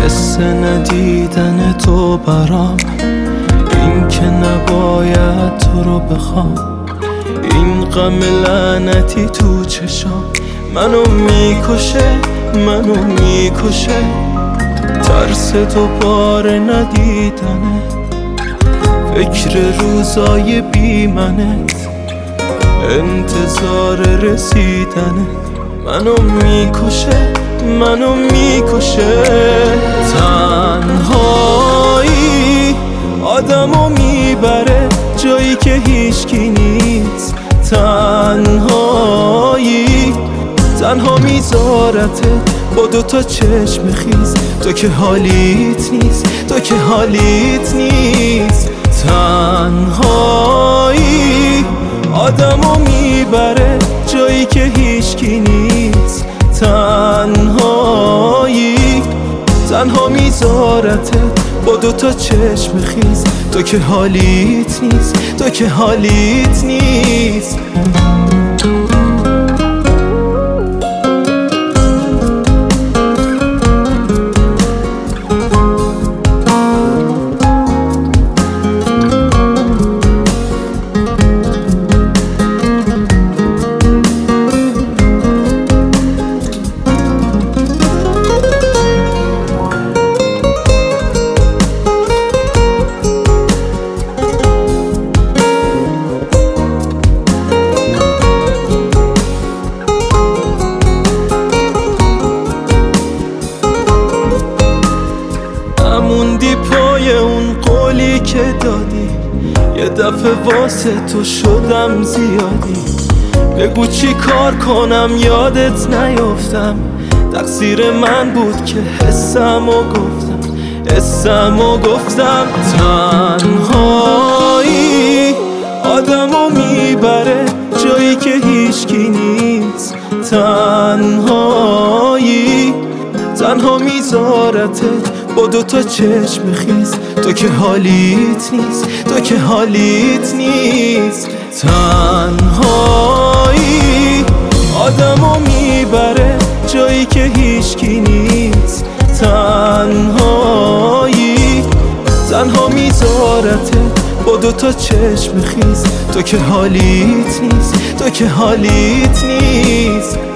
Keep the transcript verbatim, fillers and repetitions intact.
حس ندیدن تو برام، این که نباید تو رو بخوام، این غم لعنتی تو چشام منو میکشه، منو میکشه. ترس دوباره ندیدنه، فکر روزای بی منت، انتظار رسیدنه منو میکشه، منو میکشه. تنهایی آدمو میبره جایی که هیچکی نیست، تنهایی تنها میذارته با دوتا چشم خیز. تو که حالیت نیست، تو که حالیت نیست. تنهایی آدمو میبره جایی که هیچکی نیست، تنهایی تنها میذارته با دوتا چشم خیز. تو که حالیت نیست، تو که حالیت نیست. موندی پای اون قولی که دادی، یه دفعه واسه تو شدم زیادی. بگو چی کار کنم یادت نیافتم، تقصیر من بود که حسم و گفتم، حسم و گفتم. تنهایی آدمو میبره جایی که هیچکی نیست، تنهایی تنها میذارته با دوتا چشم خیز. تو که حالیت نیست، تو که حالیت نیست. تنهایی آدمو میبره جایی که هیچکی نیست، تنهایی تنها میذارته با دوتا چشم خیز. تو که حالیت نیست، تو که حالیت نیست.